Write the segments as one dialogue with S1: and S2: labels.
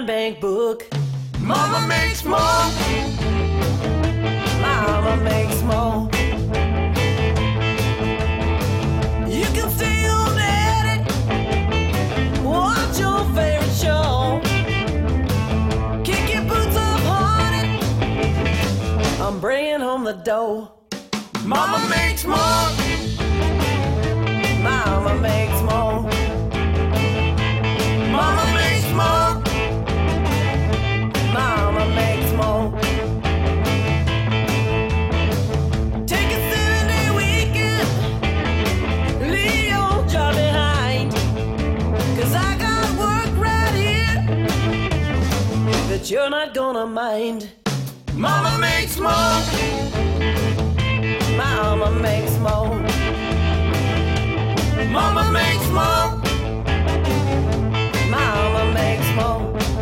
S1: bank book.
S2: Mama makes more.
S1: Mama makes more. You can stay on at it. Watch your favorite show. Kick your boots up, honey. I'm bringing home the dough.
S2: Mama makes more.
S1: Mama makes more.
S2: Mama makes more.
S1: Mama makes more. Take a 7-day weekend. Leave your job behind. 'Cause I got work right here that you're not gonna mind.
S2: Mama makes more.
S1: Mama makes more.
S2: Mama makes more.
S1: Mama makes more.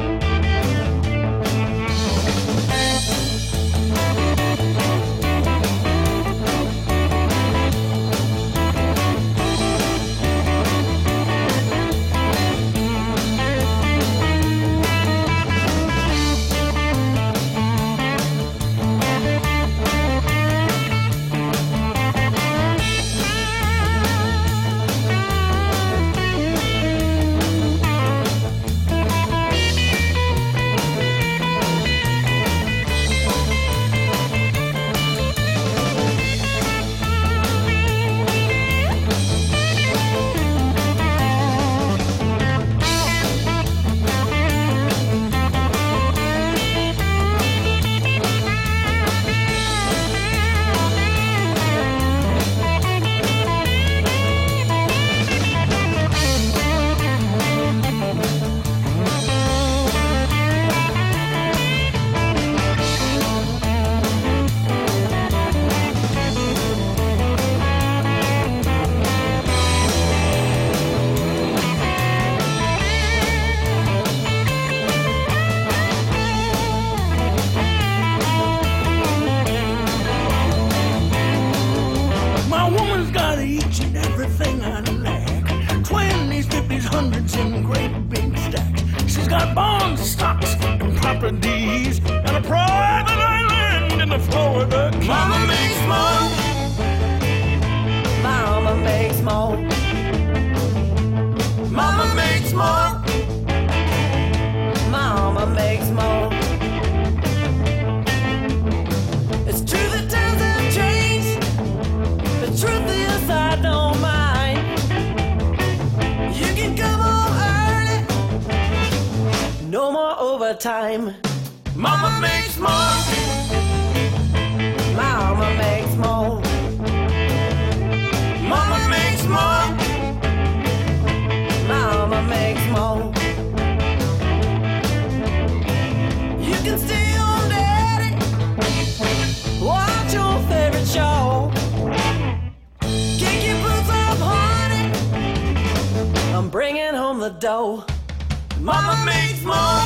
S1: Time.
S2: Mama makes more.
S1: Mama makes more.
S2: Mama makes more.
S1: Mama makes more. You can stay on daddy. Watch your favorite show. Kick your boots up, honey. I'm bringing home the dough.
S2: Mama makes more.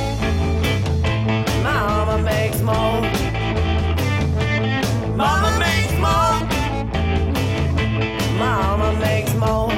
S1: Mama makes more.
S2: Mama makes more.
S1: Mama makes more.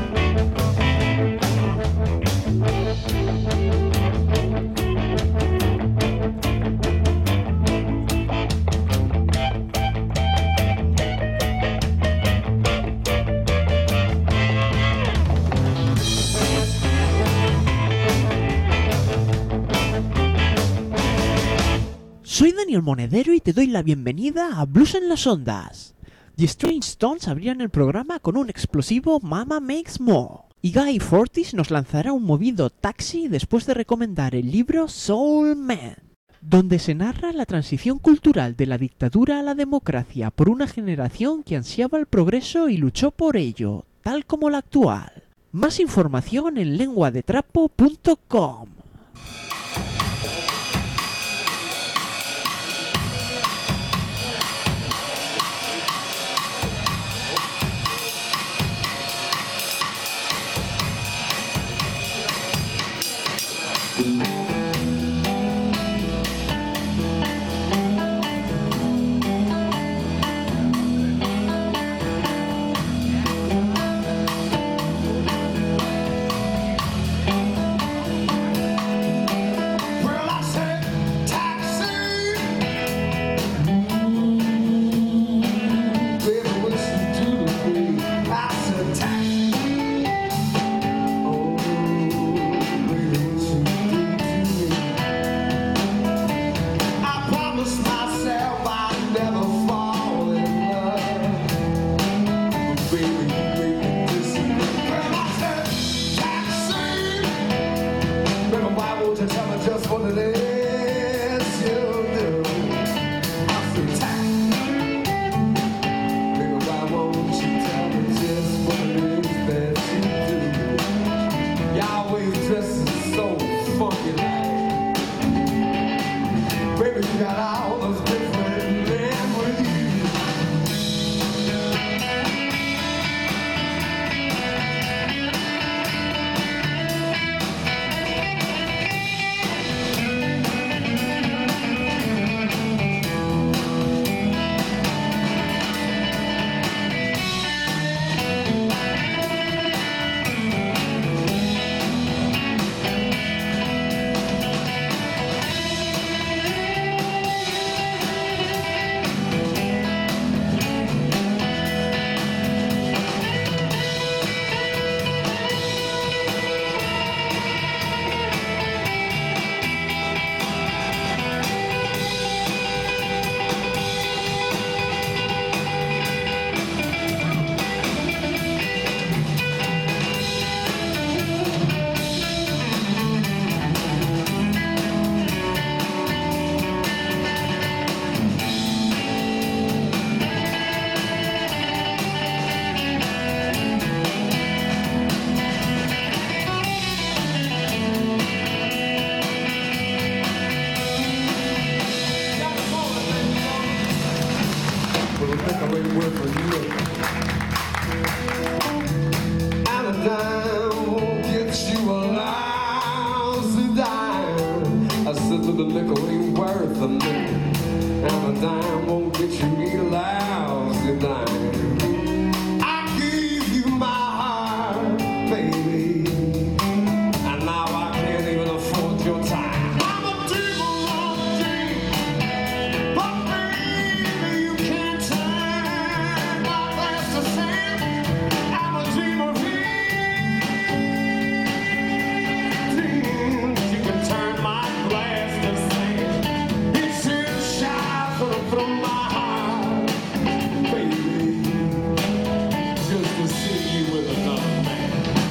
S3: Soy Daniel Monedero y te doy la bienvenida a Blues en las Ondas. The Strange Stones abrían el programa con un explosivo Mama Makes More. Y Guy Fortis nos lanzará un movido Taxi después de recomendar el libro Soul Man, donde se narra la transición cultural de la dictadura a la democracia por una generación que ansiaba el progreso y luchó por ello, tal como la actual. Más información en lenguadetrapo.com.
S4: nickel ain't worth a nickel. And a dime won't get you a lousy dime. I said that the nickel ain't worth a nickel. And a dime won't get you a lousy dime. I gave you my heart, baby. And now I can't even afford your time. I'm a devil on a dream. But baby, you can't turn my glass to sand. I'm a dreamer of dreams. You can turn my glass to sand. It's here shine from my heart, baby, just to see you with another man.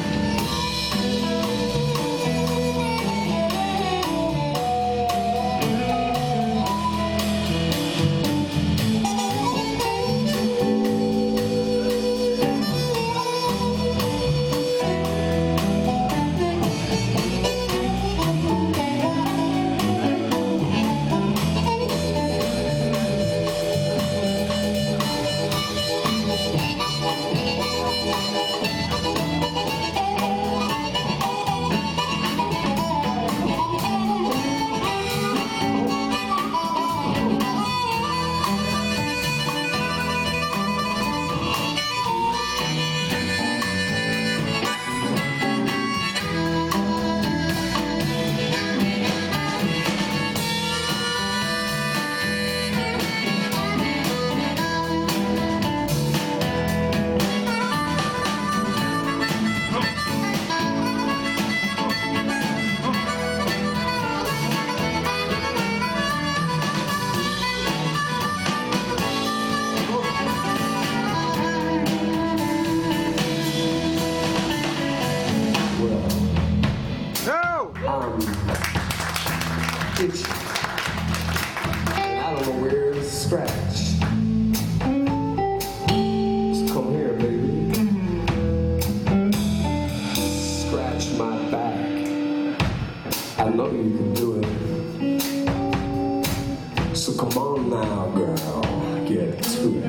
S4: Itchy. And I don't know where to scratch. Just come here, baby. Scratch my back. I know you can do it. So come on now, girl. Get to it.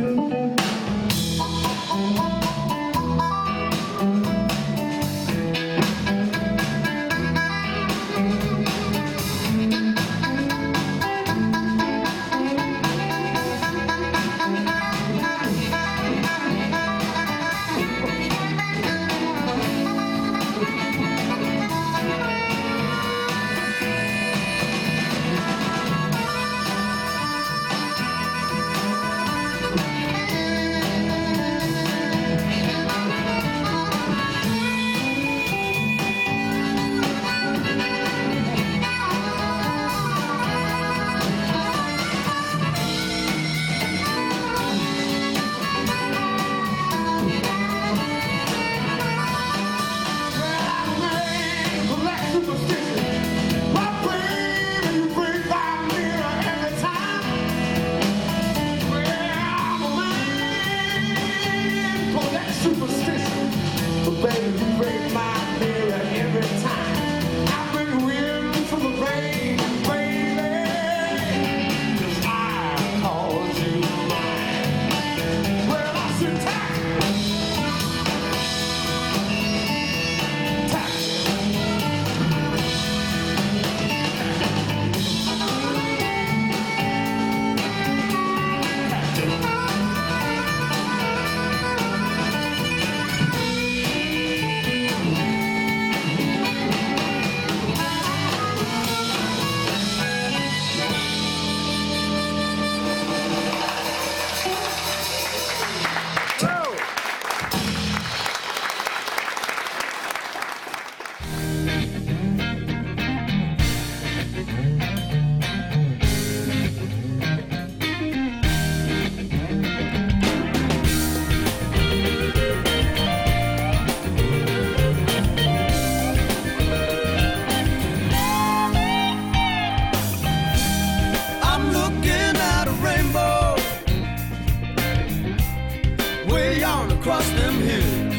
S1: across them hills.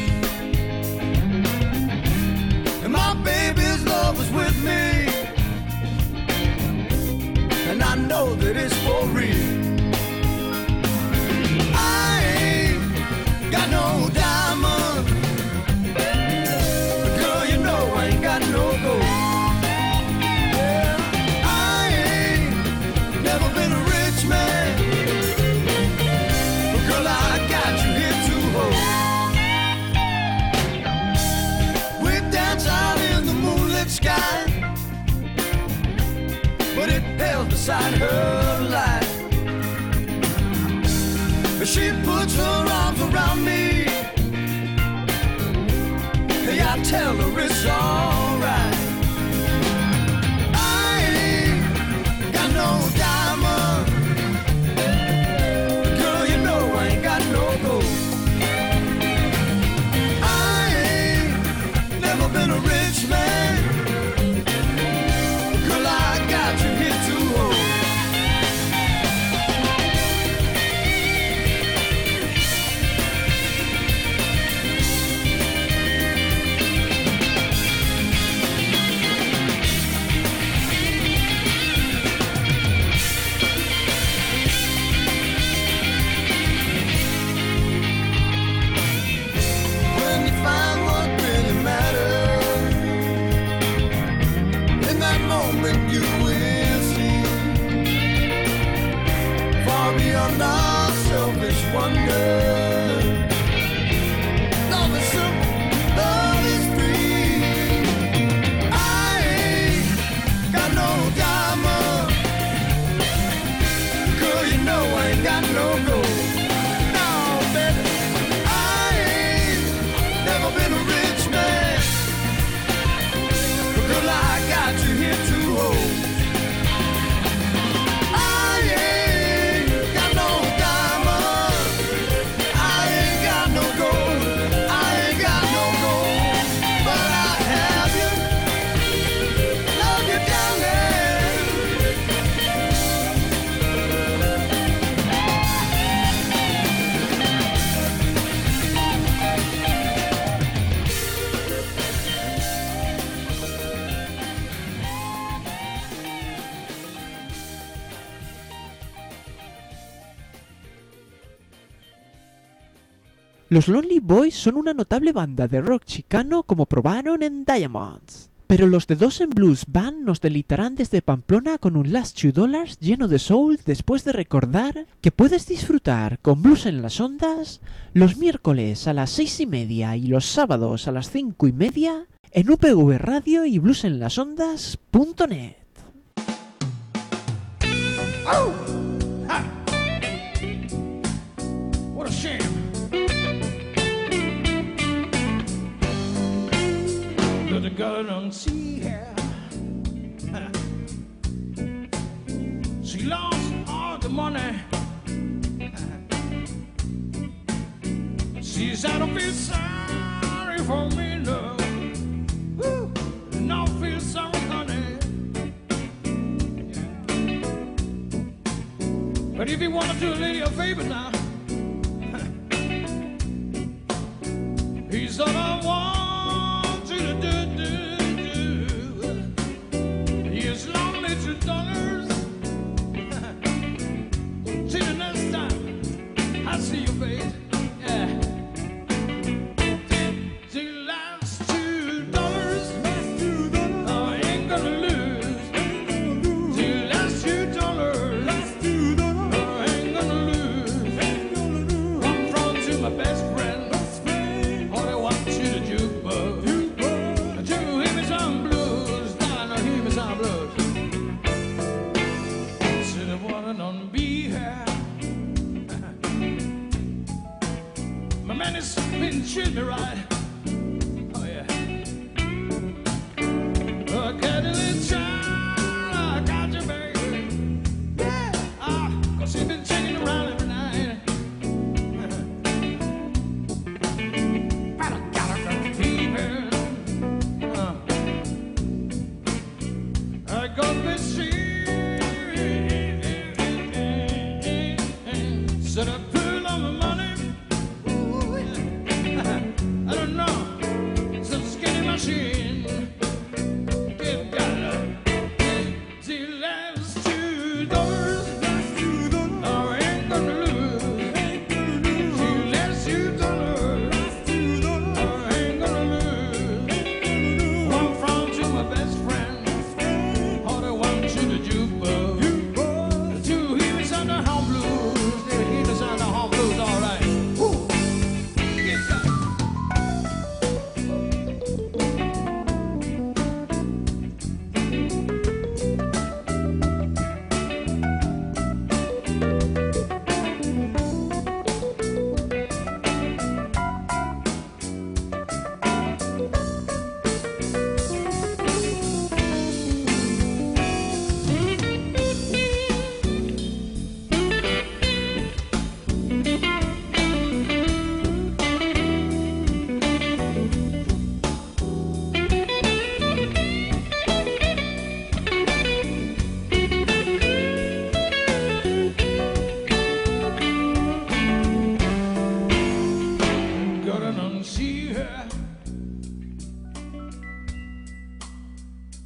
S1: And my baby's love is with me, and I know that it's for real. I find her life. She puts her arms around me. Hey, I tell her it's alright. I ain't got no diamond. Girl, you know I ain't got no gold. I ain't never been a rich man. Girl, I got you here to hold. You will see far beyond our selfish wonder. Love is simple, love is free. I ain't got no diamond. Girl, you know I ain't got no gold. No, baby, I ain't never been a rich man. Girl, I got you here to hold. I ain't got no diamond. I ain't got no gold. I ain't got no gold. But I have you. Love you, darling.
S3: Los Lonely Boys son una notable banda de rock chicano como probaron en Diamonds. Pero los de Dozen Blues Band nos deleitarán desde Pamplona con un Last $2 lleno de soul después de recordar que puedes disfrutar con Blues en las Ondas los miércoles a las 6:30 y los sábados a las 5:30 en UPV Radio y bluesenlasondas.net.
S2: Oh! Ha! What a shame. But the girl don't see her. She lost all the money. She said, "Don't feel sorry for me, no. Woo. No, feel sorry, honey. But if you want to do a lady a favor now, he's all I want you to do. Here's lonely $2. See the next time I see your face. Yeah. See the last $2. I ain't gonna lose. See the last $2. I ain't gonna lose. I'm from to my best friend. All I want you to jukebox. To hear me some blues. Darling, hear me some blues. See the one on be here. My man has been treating me right. Oh yeah. A Cadillac child, I got you, baby. Yeah. 'Cause she's been checking around every night. But I gotta go keep her. I got this shit. Said I pull on my money. I don't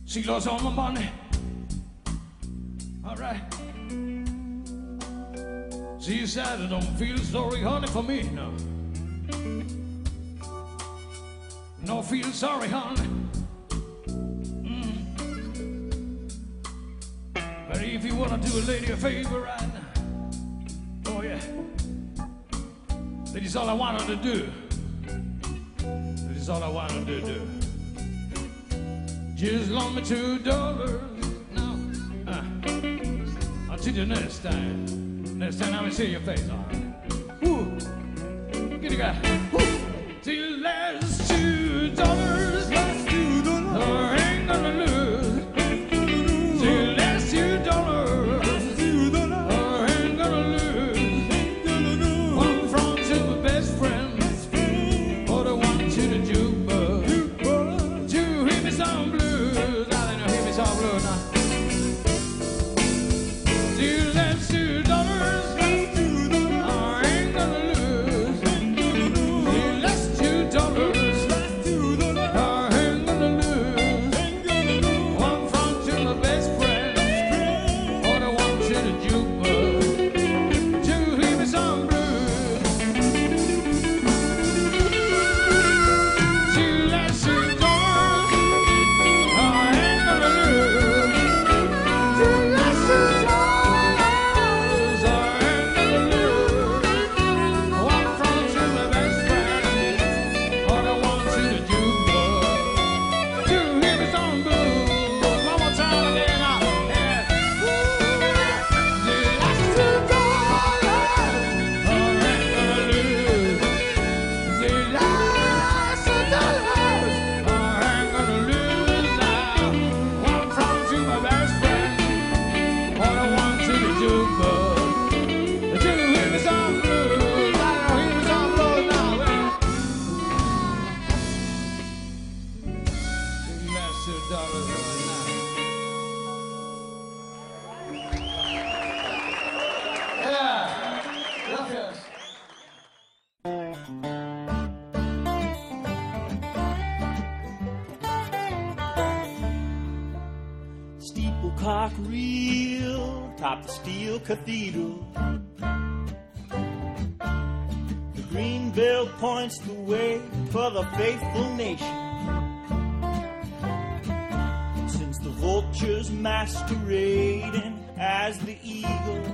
S2: She lost all my money. All right. She said, I don't feel sorry, honey, for me, no. No feel sorry, honey. But if you wanna do a lady a favor right now, oh yeah, that is all I want her to do. That is all I want her to do. Just loan me $2 now. Until the next time. Next time I will see your face, all right. Woo! Get it, guy. Woo! Till there's $2, that's $2. I ain't gonna lose. Till there's $2, that's $2. I ain't gonna lose. One from to my best friend, or the one to the jukebox. To hear me some blues, I don't know, hear me some blues now. Till there's $2, that's $2. I ain't gonna lose. Till there's $2, that's $2. I ain't gonna lose. One from to my best friend, or the one to the jukebox. To hear me some blues. Till there's $2, I ain't gonna lose. Till there's $2, I ain't gonna lose. One from to my best friend, or the one to the jukebox. To hear me some blues. One more time again now. Yeah. Till there's $2, I ain't gonna lose. Till there's $2, I ain't gonna lose now. One from to my best friend, or the one to the jukebox. To hear me some blues. I don't hear me some blues now. Till there's $2 right now. Yeah. Gracias.
S5: Steeple cock reel, top the steel cathedral. The green bell points the way for the faithful nation. Since the vultures masquerading as the eagle,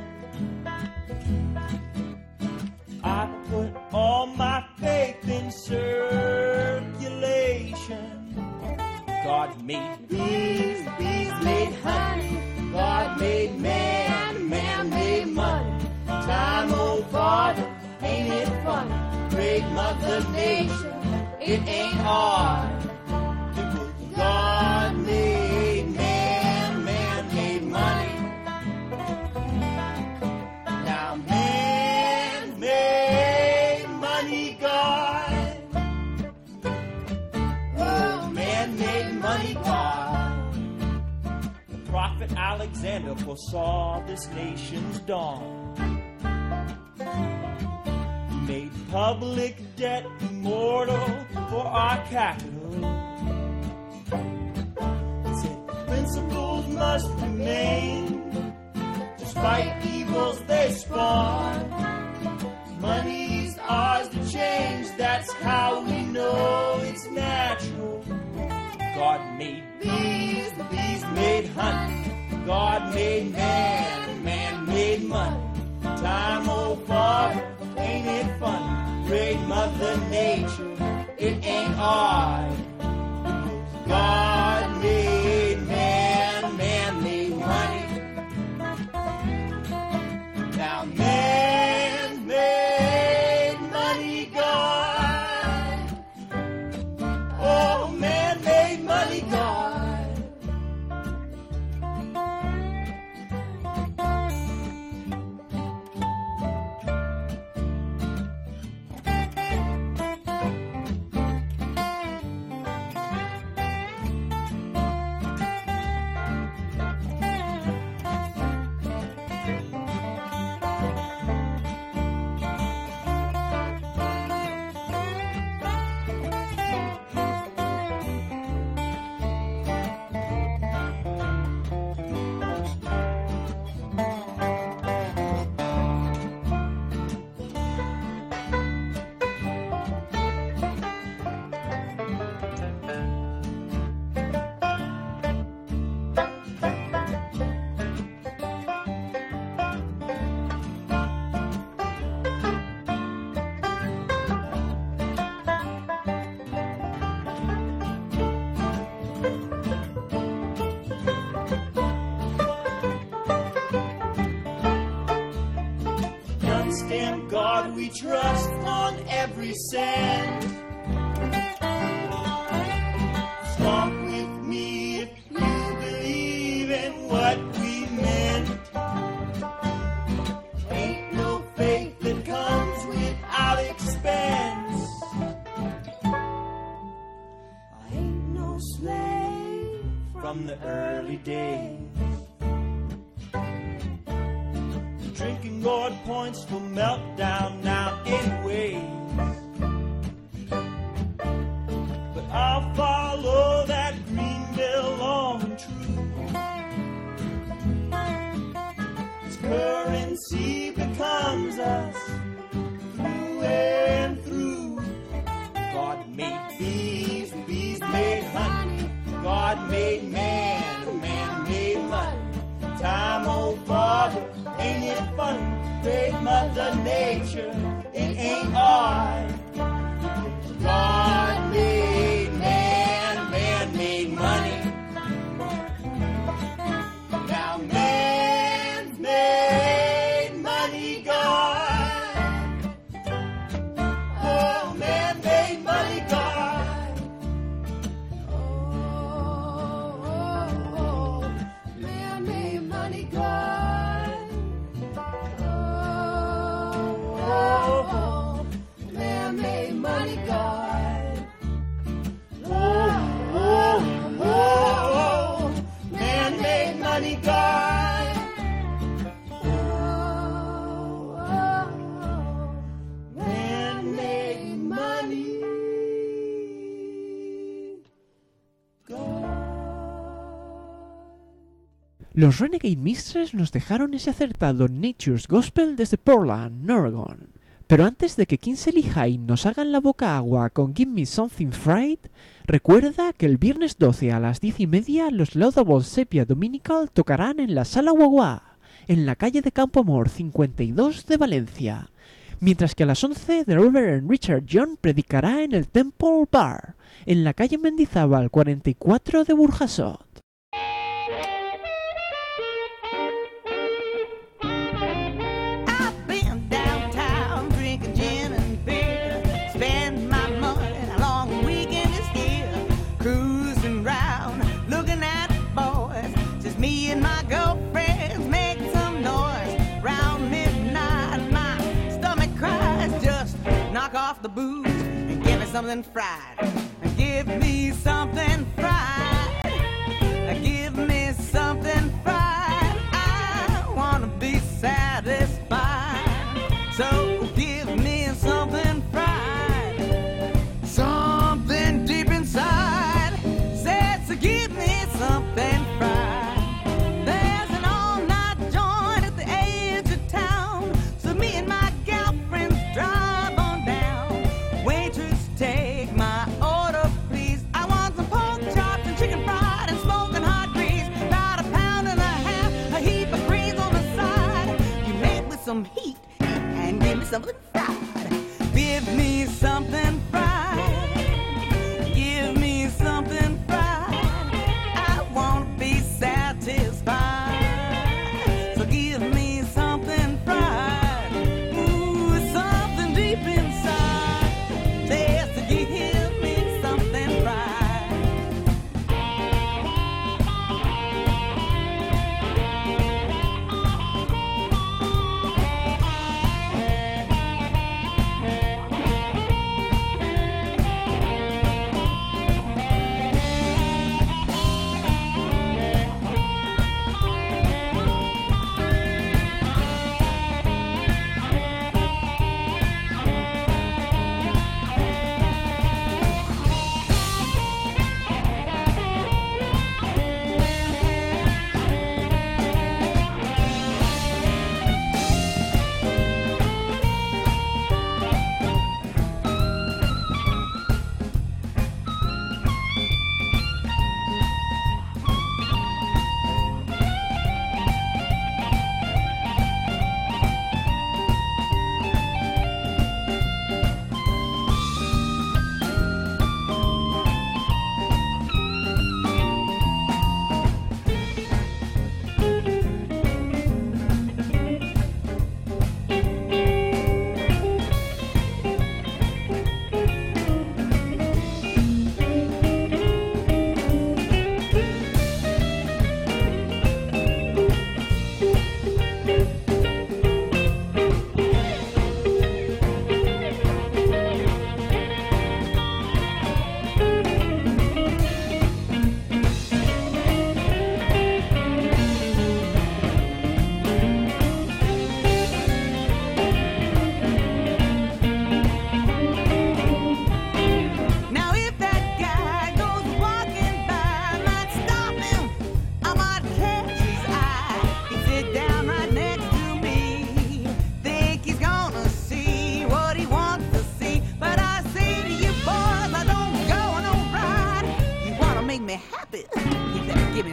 S5: I put all my faith in circulation. God made bees, bees made honey. God made man, man made money. Time, oh Father, ain't it funny? Great Mother Nature, it ain't hard. Because God made man, man made money. Now man made money, God. Oh, man made money, God. The prophet Alexander foresaw this nation's dawn. Made public debt immortal for our capital. Said principles must remain despite evils they spawn. Money's ours to change, that's how we know it's natural. God made bees, the bees made honey. God made man, man made money. Time, oh Father, ain't it funny? Great Mother Nature, it ain't hard. God made man, man made money. Now man made money, God. Oh, man made money, God. God we trust on every sand. Stomp with me if you believe in what we meant. Ain't no faith that comes without expense. I ain't no slave from the early days. Drinking gourd points for meltdown now anyways. But I'll follow that green bill long and true. Its currency becomes us through and through. God made bees, and bees made honey. God made man, and man made money. Time, old father, ain't it funny? Great Mother Nature, it ain't odd. God made man, man made money. Now man's made money, God. Oh, man made money, God.
S1: Oh, man made money, God. Oh, man made money, God.
S5: Oh, man made money, God. Man made money, God.
S3: Los Renegade Mistress nos dejaron ese acertado Nature's Gospel desde Portland, Oregon. Pero antes de que Kingsley High nos hagan la boca agua con Give Me Something Fried, recuerda que el viernes 12 a las 10:30 los Laudable Sepia Dominical tocarán en la Sala Guaguá, en la calle de Campo Amor 52 de Valencia. Mientras que a las 11 The Reverend Richard John predicará en el Temple Bar, en la calle Mendizábal 44 de Burjasot.
S6: I've been downtown drinking gin and beer, spend my money, a long weekend is here, cruising round, looking at boys, just me and my girlfriends making some noise. Round midnight, my stomach cries, just knock off the booze and give me something fried. Give me something fried. Give me something fried. I wanna be satisfied. So give me something fried. Something deep inside says to give me something fried. There's an all-night joint at the edge of town, so me and my gal friends drive on down. Waitress, take my order, please. I want some pork chops and chicken fried and smoking hot grease. About a pound and a half, a heap of greens on the side. You made with some heat and give me something fried. Give me something fried. Give me something fried. I wanna be satisfied. So give me something fried. Ooh, something deep inside says to give me something fried.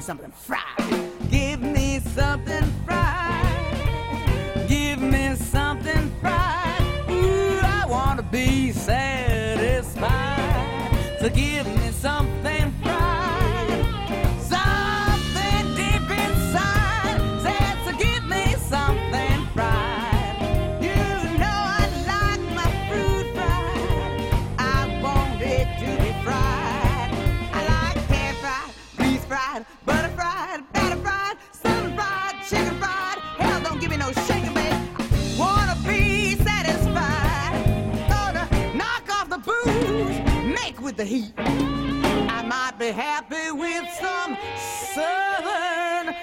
S6: me something fried. Give me something fried. Give me something fried. Ooh, I want to be satisfied. So give me something fried. Something deep inside said, so give me something fried. You know I like my fruit fried. I want it to be fried. I like pan fried, grease fried, butter fried, batter fried, sun fried, chicken fried. Hell, don't give me no shaking, babe. I wanna be satisfied. Gonna knock off the booze, make with the heat. I might be happy with some southern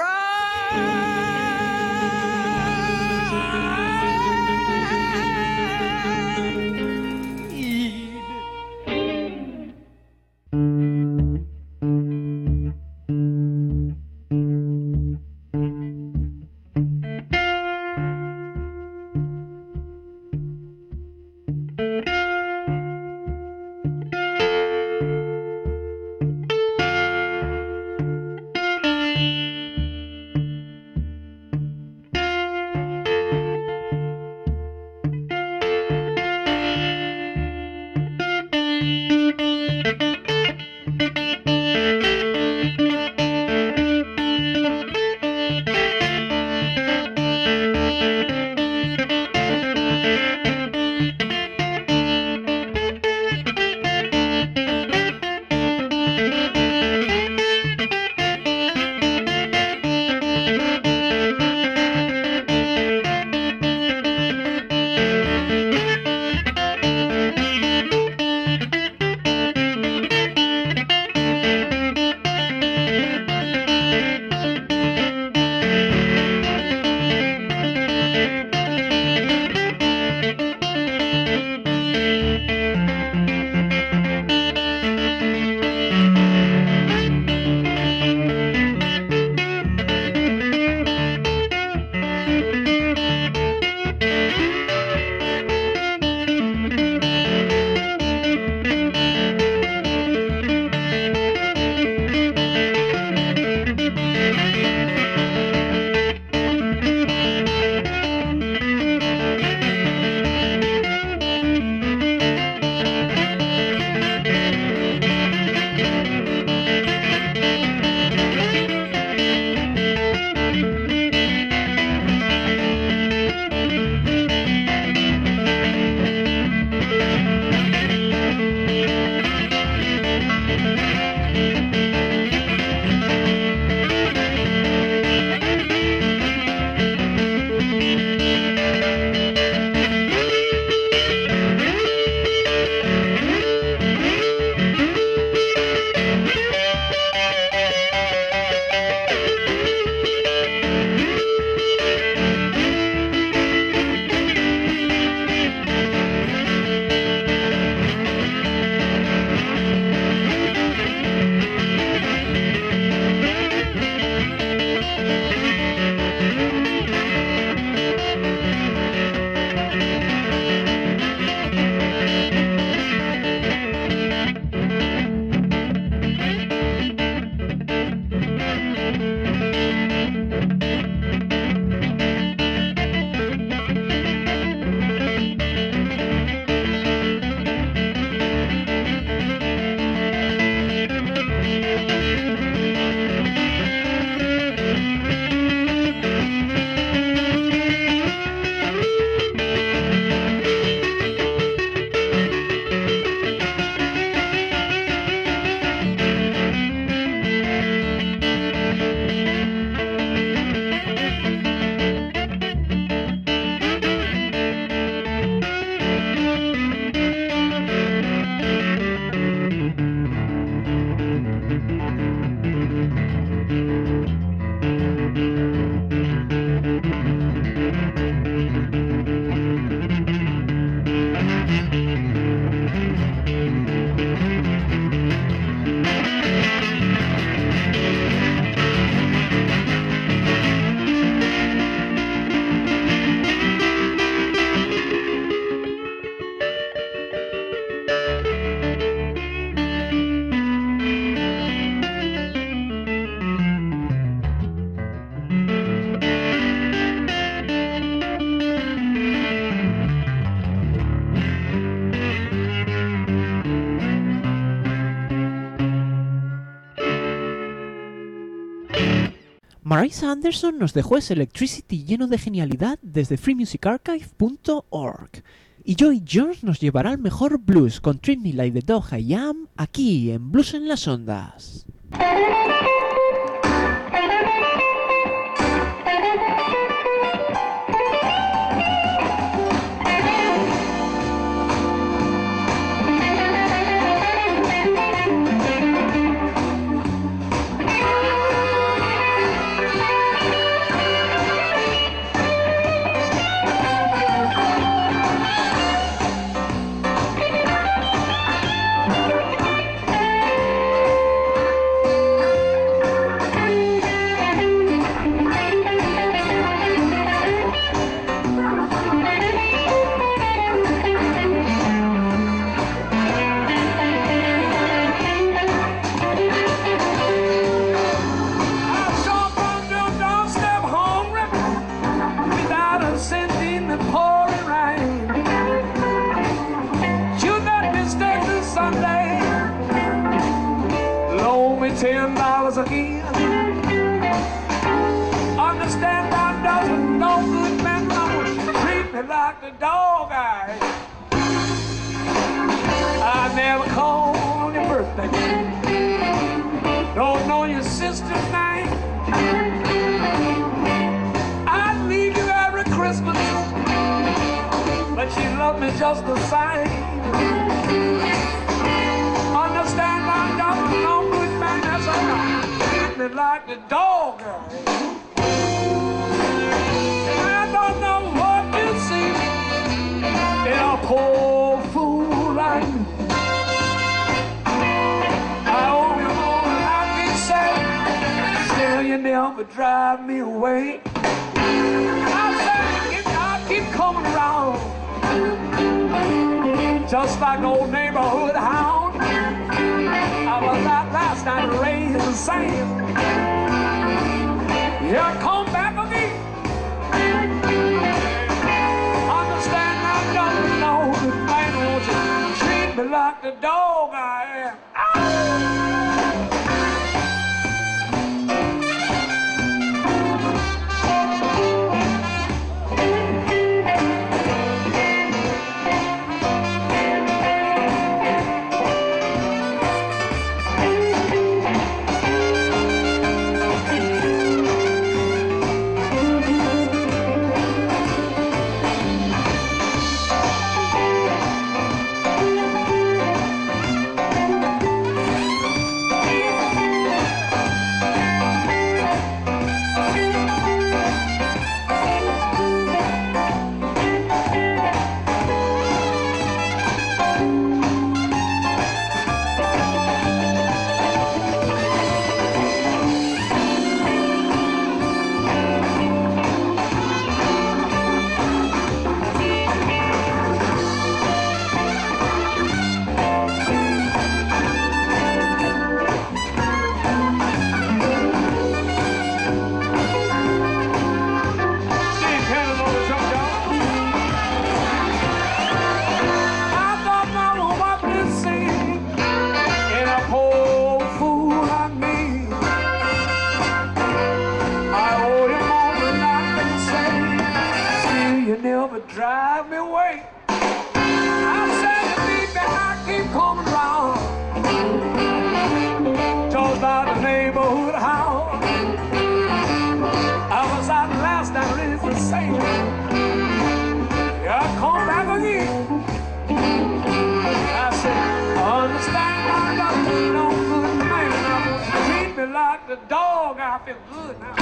S6: fried.
S3: Marisa Anderson nos dejó ese Electricity lleno de genialidad desde freemusicarchive.org. Y Joy Jones nos llevará al mejor blues con Treat Me Like the Dog I Am, aquí en Blues en las Ondas.
S7: $10 again. Understand that doesn't no good man treat me like the dog I never called on your birthday. Don't know your sister's name. I leave you every Christmas, but she loved me just the same. Understand that doesn't no good man, that's all right. Treat me like the dog I don't know what to see in a poor fool like me. I owe you more than I can say. Still, you never drive me away. I say, if I keep coming around, just like an old neighborhood hound. I was out last night raising the sand. Yeah, come back again. Understand I don't know the man won't you treat me like the dog I am. Drive me away. I said, baby, I keep coming round. Told about the neighborhood house. I was out last night, it's the same. Yeah, I come back again. I said, understand I got no good man. Treat me like the dog, I feel good now.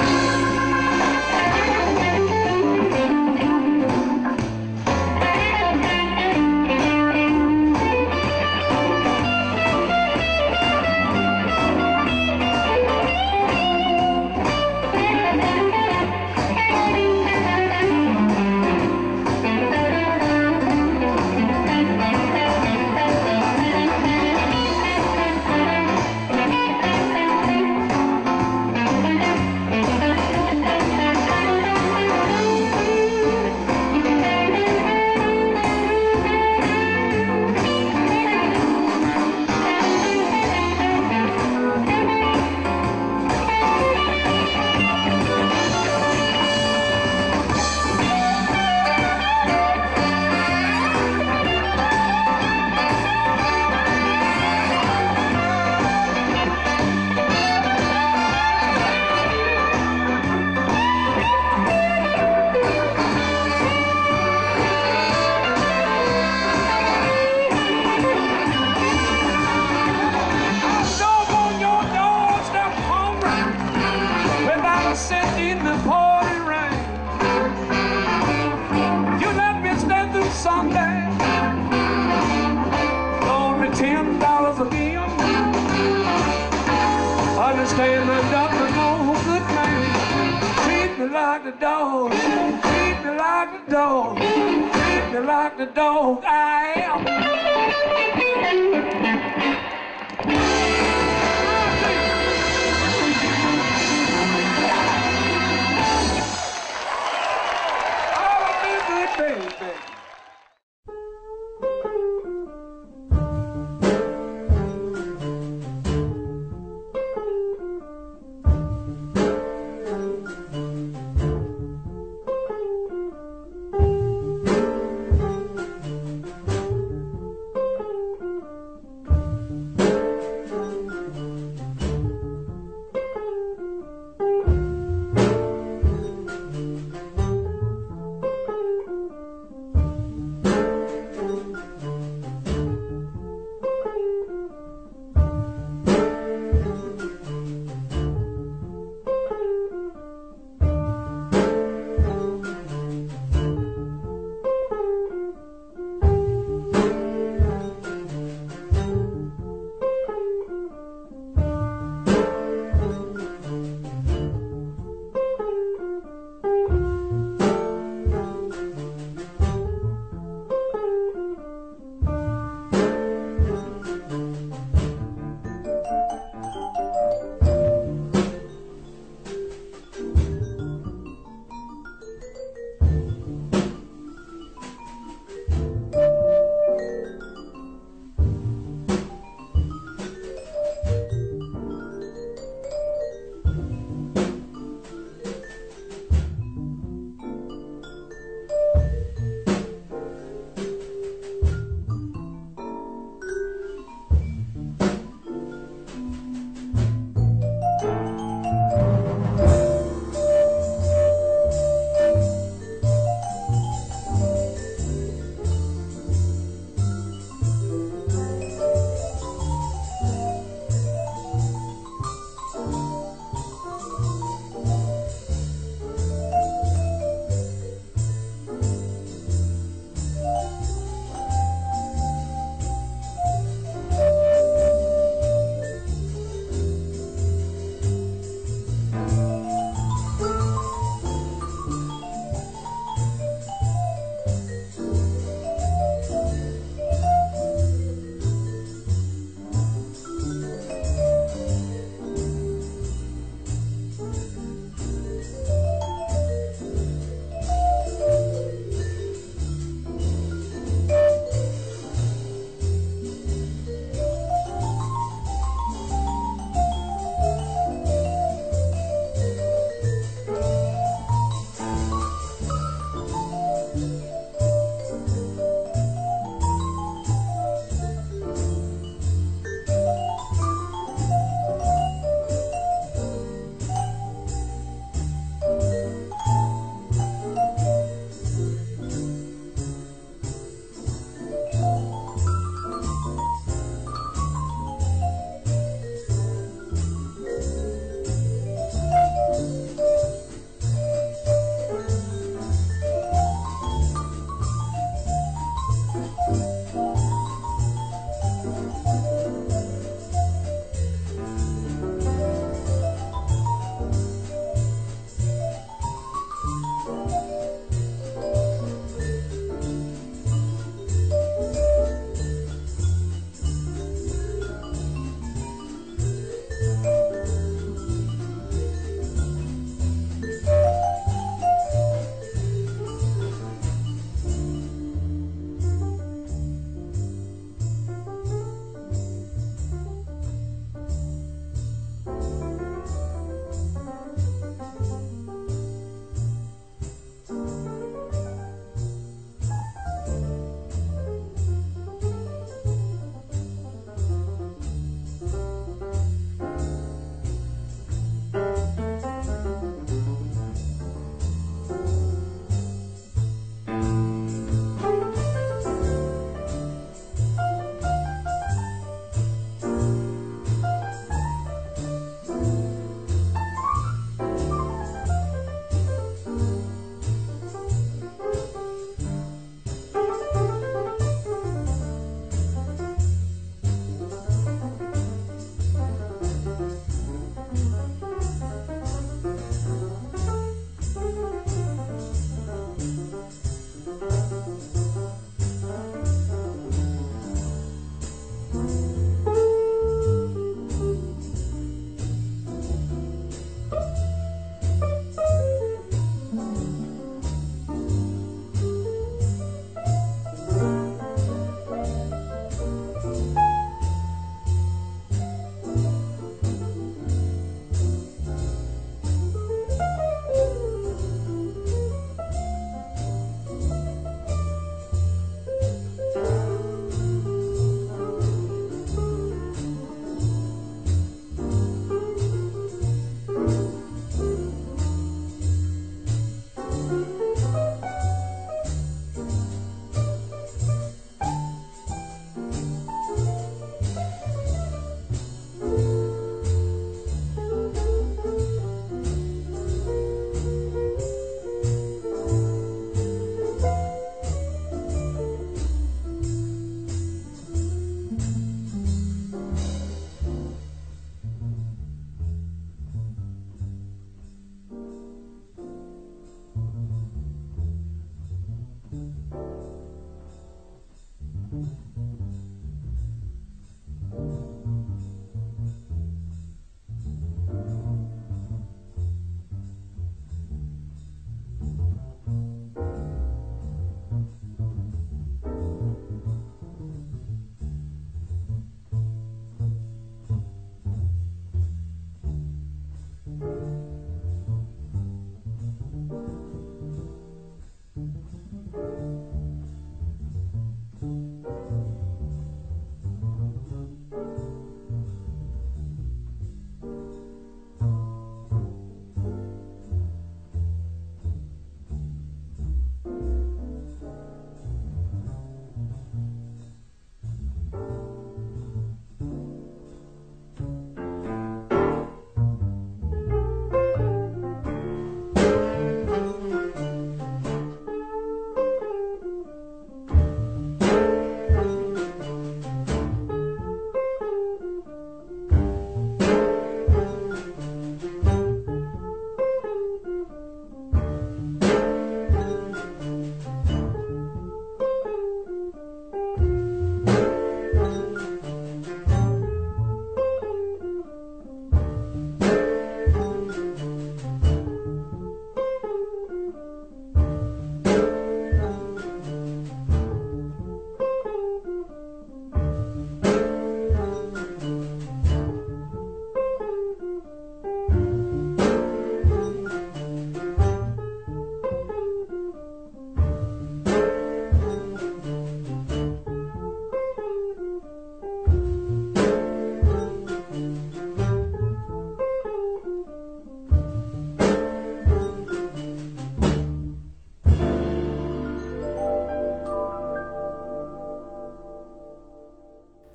S7: $10 a bill. Understand the doctor, no good man. Treat me like the dog. Treat me like the dog. Treat me like the dog I am. Baby.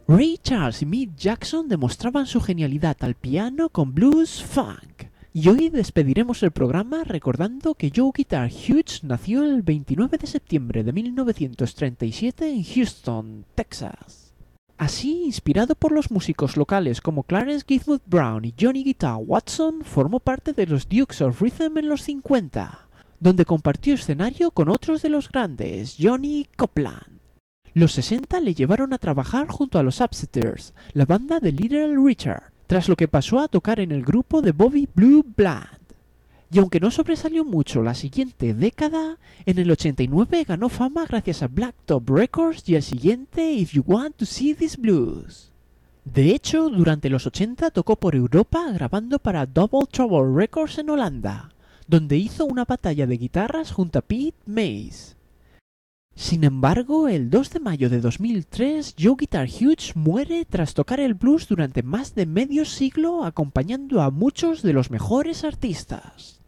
S3: Ray Charles y Mick Jackson demostraban su genialidad al piano con blues funk. Y hoy despediremos el programa recordando que Joe Guitar Hughes nació el 29 de septiembre de 1937 en Houston, Texas. Así, inspirado por los músicos locales como Clarence Gifford Brown y Johnny Guitar Watson, formó parte de los Dukes of Rhythm en los 50, donde compartió escenario con otros de los grandes, Johnny Copeland. Los 60 le llevaron a trabajar junto a los Upsetters, la banda de Little Richard, tras lo que pasó a tocar en el grupo de Bobby Blue Bland. Y aunque no sobresalió mucho la siguiente década, en el 89 ganó fama gracias a Blacktop Records y el siguiente If You Want to See This Blues. De hecho, durante los 80 tocó por Europa grabando para Double Trouble Records en Holanda, donde hizo una batalla de guitarras junto a Pete Mays. Sin embargo, el 2 de mayo de 2003, Joe Guitar Hughes muere tras tocar el blues durante más de medio siglo acompañando a muchos de los mejores artistas.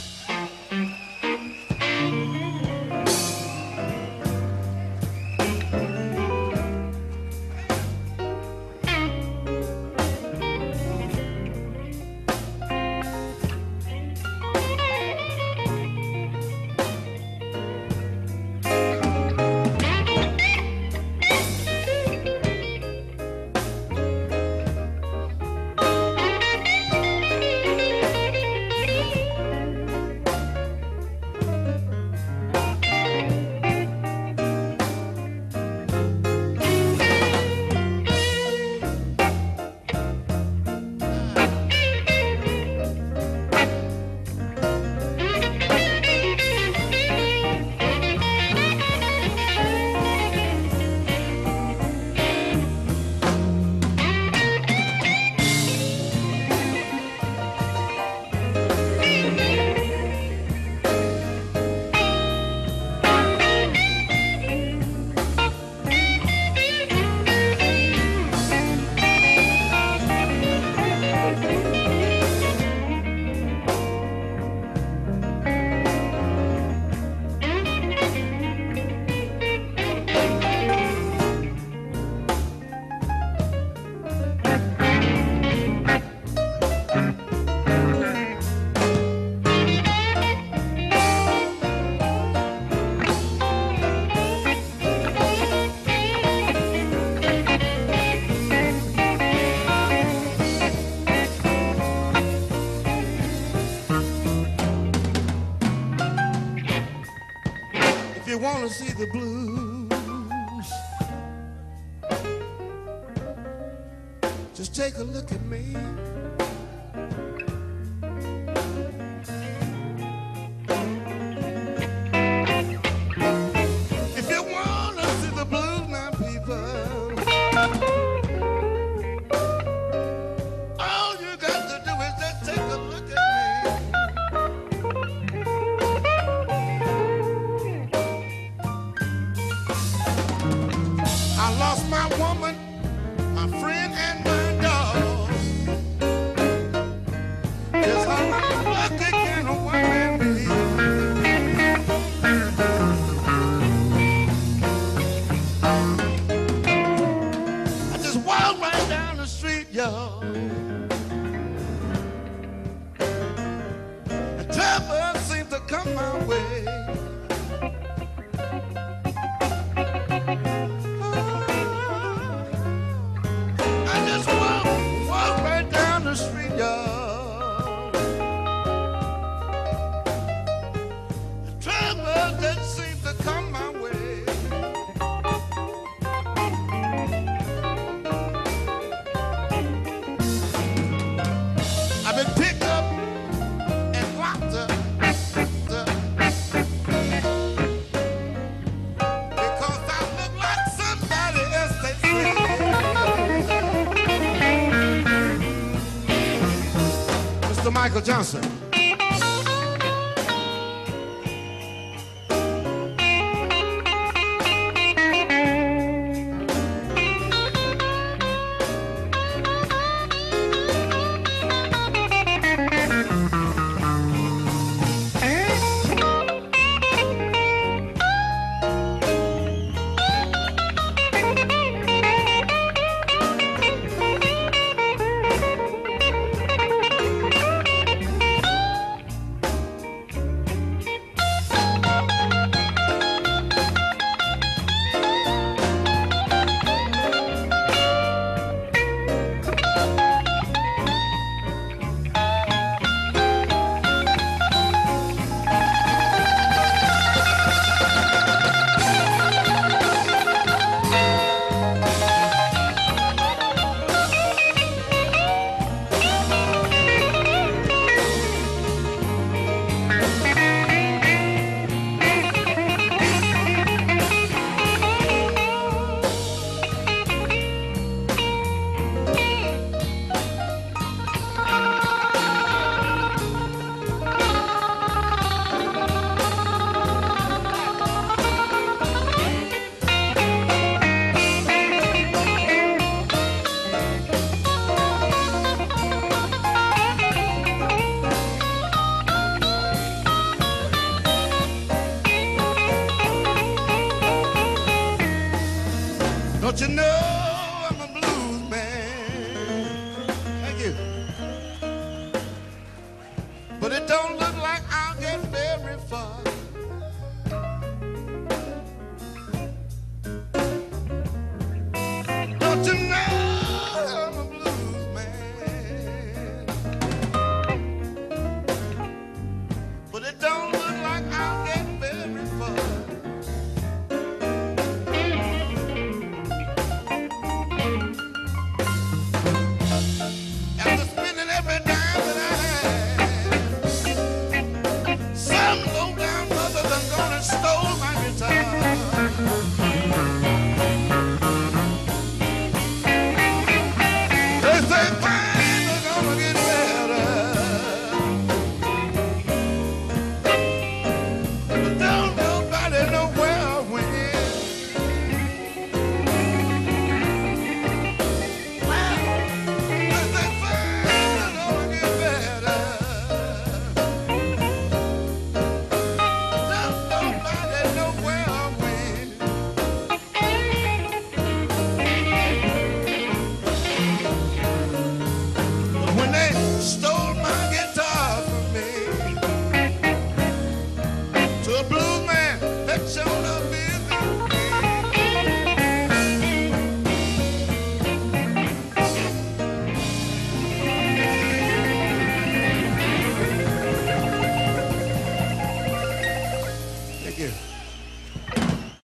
S1: If you want to see the blues, just take a look at me. If you want to see the blues, now people, all you got to do is just take a look at me. I lost my woman, my friend, and my dog. Just how lucky can a woman be? I just walked right down the street, y'all. And trouble seemed to come my way. Michael Johnson.